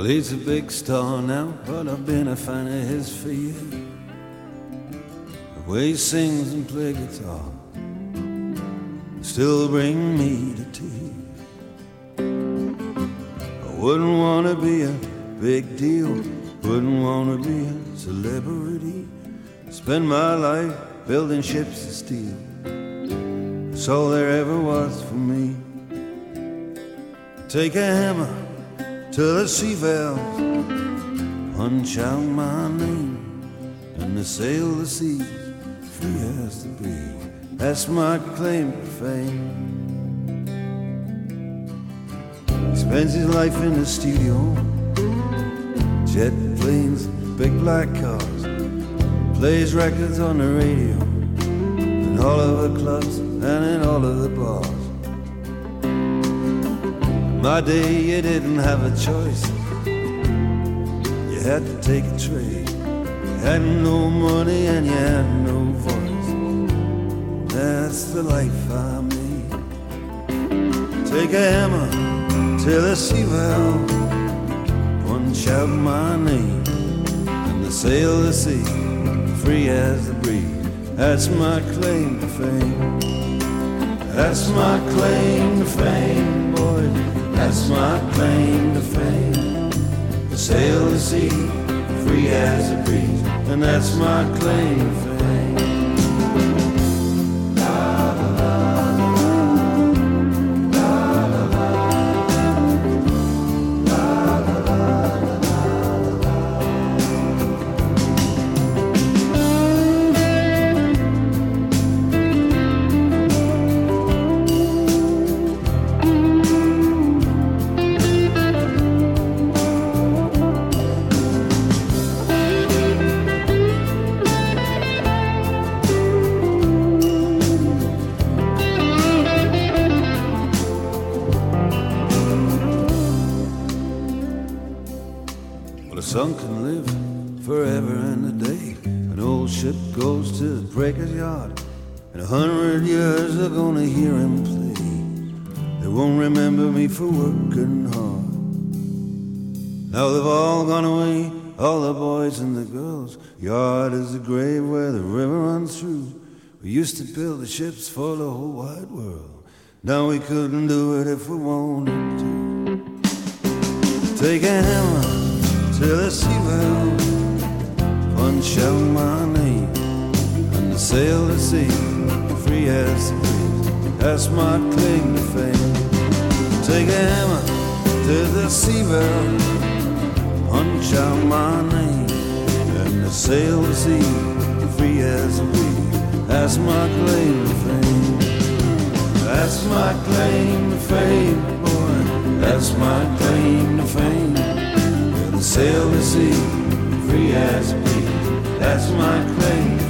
Well, he's a big star now, but I've been a fan of his for years. The way he sings and plays guitar still bring me to tears. I wouldn't want to be a big deal, wouldn't want to be a celebrity. Spend my life building ships of steel. That's all there ever was for me. Take a hammer to the sea valves, punch out my name, and to sail the seas free as the breeze. That's my claim to fame. He spends his life in the studio, jet planes, big black cars, plays records on the radio, in all of the clubs and in all of the bars. My day you didn't have a choice, you had to take a trade. You had no money and you had no voice. That's the life I made. Take a hammer to the sea valve, punch out my name, and to sail the sea free as the breeze. That's my claim to fame. That's my claim to fame, boy. That's my claim to fame. To sail the sea free as a breeze. And that's my claim to fame. Well, a sun can live forever and a day. An old ship goes to the breaker's yard. In 100 years they're gonna hear him play. They won't remember me for working hard. Now they've all gone away, all the boys and the girls. Yard is the grave where the river runs through. We used to build the ships for the whole wide world. Now we couldn't do it if we wanted to. Take a hammer to the sea valve, punch out my name, and to sail the sea free as the breeze. That's my claim to fame. Take a hammer to the sea valve, punch out my name, and to sail the sea free as the breeze. That's my claim to fame. That's my claim to fame, boy. That's my claim to fame. Sail the sea free as a breeze. That's my claim.